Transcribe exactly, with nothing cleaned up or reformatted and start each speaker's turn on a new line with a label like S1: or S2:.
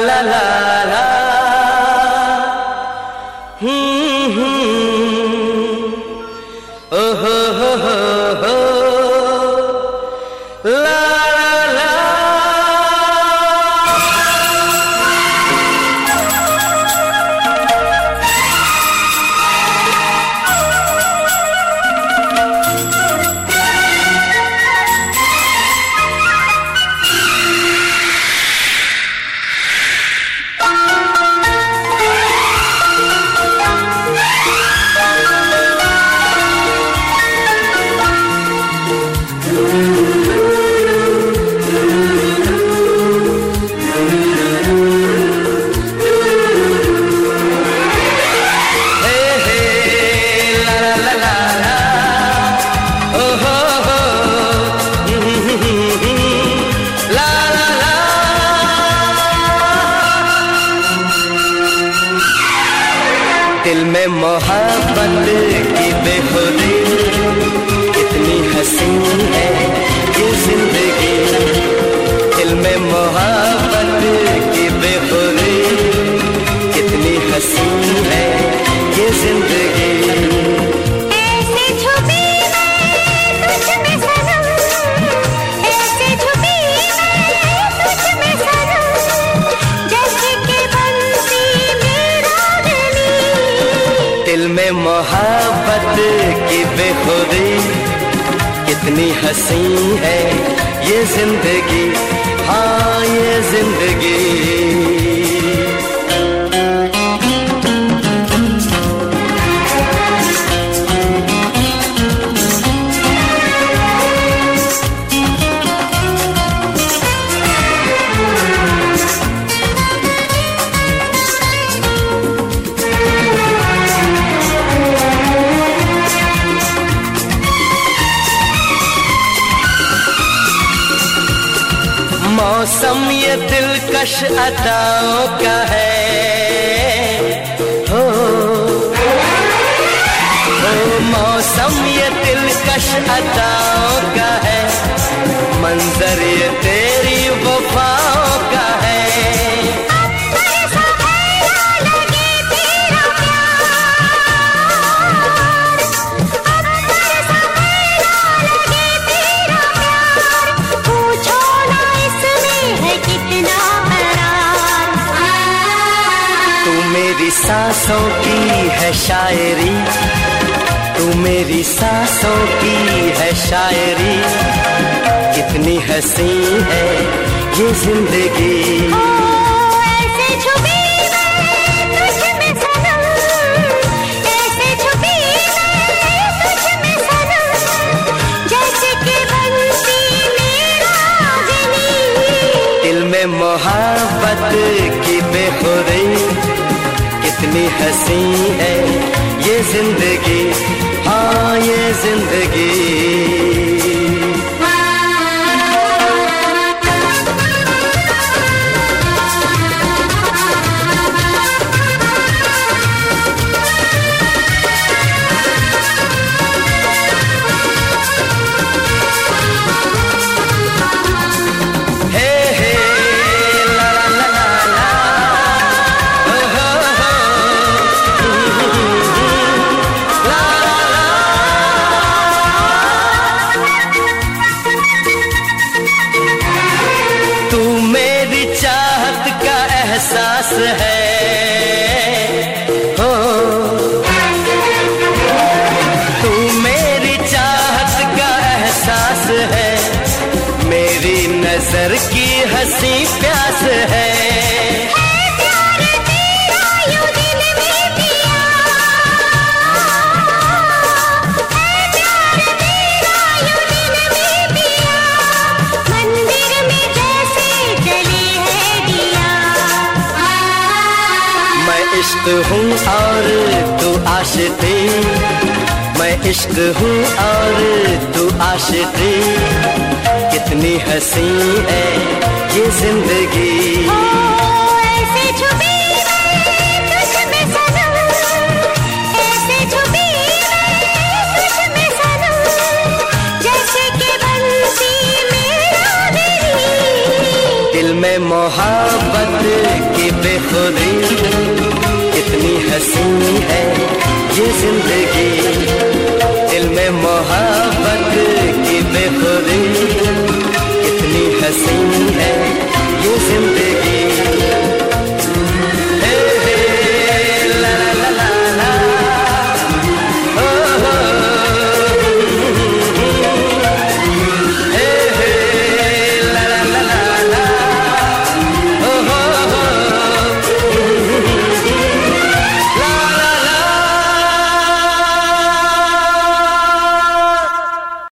S1: ला ला ला हम्म हम्म ओ हो हो हो हो ला ला दिल में मोहब्बत की बेखुदी कितनी हसीन है ये जिंदगी। दिल में मोहब्बत की बेखुदी कितनी हसीन है ये जिंदगी।
S2: ऐसे छुपी मैं तुझ में सनम, ऐसे छुपी मैं तुझ में सनम, जैसे कि बंसी मेरा गली।
S1: दिल में मोहब्बत की बेखुदी कितनी हसीन है ये जिंदगी, हाँ ये जिंदगी। मौसम ये दिलकश अदाओं का है हो, हो मौसम ये दिलकश अदाओं का है, मंजर ये तेरी वफाओं का है। मेरी सांसों की है शायरी, तू मेरी सांसों की है शायरी, कितनी हसीन है ये जिंदगी।
S2: ओ, ऐसे छुपी मैं तुझ में सनम, ऐसे छुपी मैं तुझ में सनम, जैसे कि बंसी मेरा गली।
S1: दिल में मोहब्बत की बेखुदी कितनी हसीन है ये जिंदगी, हाँ ये जिंदगी। एहसास है हो, तू मेरी चाहत का एहसास है, मेरी नजर की हंसी प्यास है। इश्क हूँ और तू आशिक़ी, मैं इश्क हूँ और तू आशिक़ी, कितनी हसीन है ये जिंदगी।